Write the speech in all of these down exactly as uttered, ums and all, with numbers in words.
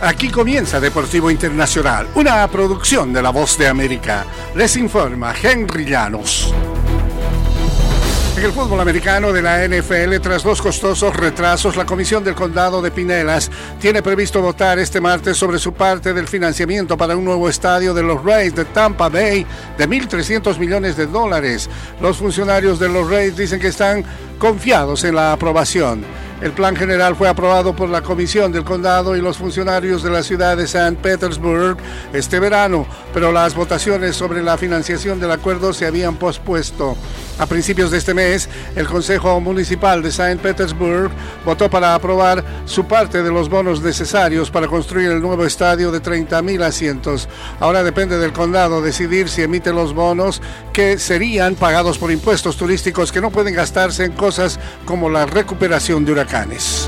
Aquí comienza Deportivo Internacional, una producción de La Voz de América. Les informa Henry Llanos. En el fútbol americano de la N F L, tras dos costosos retrasos, la Comisión del Condado de Pinellas tiene previsto votar este martes sobre su parte del financiamiento para un nuevo estadio de los Rays de Tampa Bay de mil trescientos millones de dólares. Los funcionarios de los Rays dicen que están confiados en la aprobación. El plan general fue aprobado por la Comisión del Condado y los funcionarios de la ciudad de Saint Petersburg este verano, pero las votaciones sobre la financiación del acuerdo se habían pospuesto. A principios de este mes, el Consejo Municipal de Saint Petersburg votó para aprobar su parte de los bonos necesarios para construir el nuevo estadio de treinta mil asientos. Ahora depende del condado decidir si emite los bonos, que serían pagados por impuestos turísticos que no pueden gastarse en cosas como la recuperación de huracanes.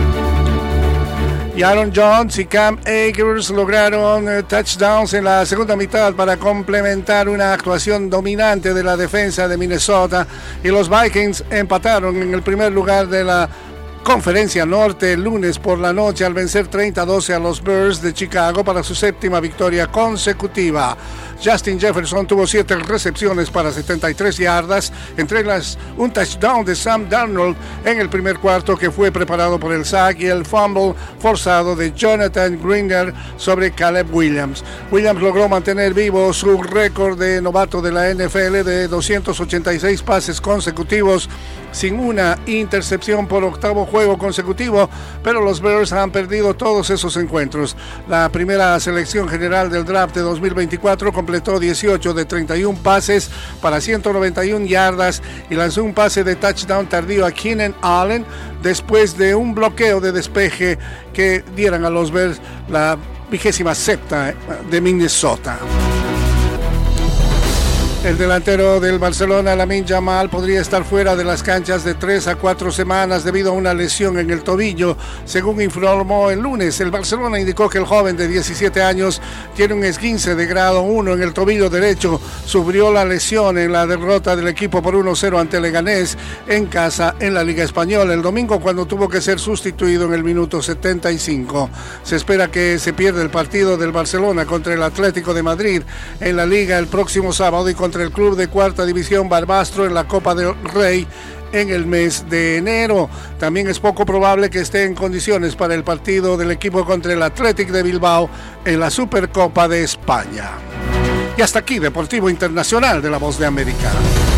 Y Aaron Jones y Cam Akers lograron uh, touchdowns en la segunda mitad para complementar una actuación dominante de la defensa de Minnesota, y los Vikings empataron en el primer lugar de la Conferencia Norte el lunes por la noche al vencer treinta a doce a los Bears de Chicago para su séptima victoria consecutiva. Justin Jefferson tuvo siete recepciones para setenta y tres yardas, entre ellas un touchdown de Sam Darnold en el primer cuarto que fue preparado por el sack y el fumble forzado de Jonathan Greener sobre Caleb Williams. Williams logró mantener vivo su récord de novato de la N F L de doscientos ochenta y seis pases consecutivos sin una intercepción por octavo juego consecutivo, pero los Bears han perdido todos esos encuentros. La primera selección general del draft de dos mil veinticuatro completó dieciocho de treinta y uno pases para ciento noventa y una yardas y lanzó un pase de touchdown tardío a Keenan Allen después de un bloqueo de despeje que dieran a los Bears la vigésima sexta de Minnesota. El delantero del Barcelona, Lamine Yamal, podría estar fuera de las canchas de tres a cuatro semanas debido a una lesión en el tobillo, según informó el lunes. El Barcelona indicó que el joven de diecisiete años tiene un esguince de grado uno en el tobillo derecho. Sufrió la lesión en la derrota del equipo por uno cero ante Leganés en casa en la Liga Española el domingo, cuando tuvo que ser sustituido en el minuto setenta y cinco. Se espera que se pierda el partido del Barcelona contra el Atlético de Madrid en la Liga el próximo sábado y contra el club de cuarta división Barbastro en la Copa del Rey en el mes de enero. También es poco probable que esté en condiciones para el partido del equipo contra el Athletic de Bilbao en la Supercopa de España. Y hasta aquí Deportivo Internacional de La Voz de América.